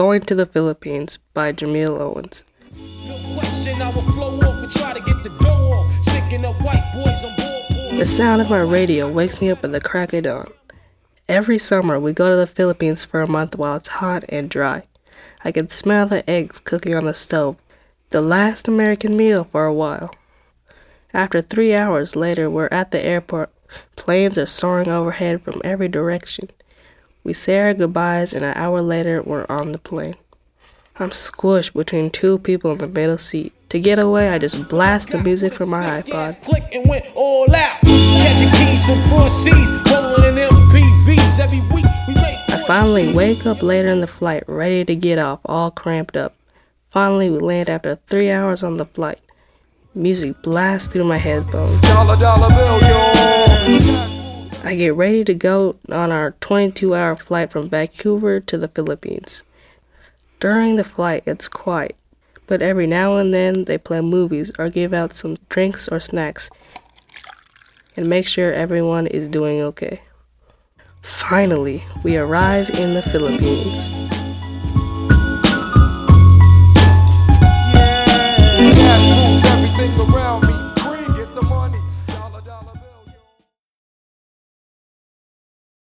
Going to the Philippines by Jamil Owens. The sound of my radio wakes me up at the crack of dawn. Every summer we go to the Philippines for a month while it's hot and dry. I can smell the eggs cooking on the stove, the last American meal for a while. After 3 hours later, we're at the airport. Planes are soaring overhead from every direction. We say our goodbyes, and an hour later, we're on the plane. I'm squished between two people in the middle seat. To get away, I just blast the music from my iPod. I finally wake up later in the flight, ready to get off, all cramped up. Finally, we land after 3 hours on the flight. Music blasts through my headphones. Dollar bill, yo. I get ready to go on our 22-hour flight from Vancouver to the Philippines. During the flight, it's quiet, but every now and then they play movies or give out some drinks or snacks and make sure everyone is doing okay. Finally, we arrive in the Philippines.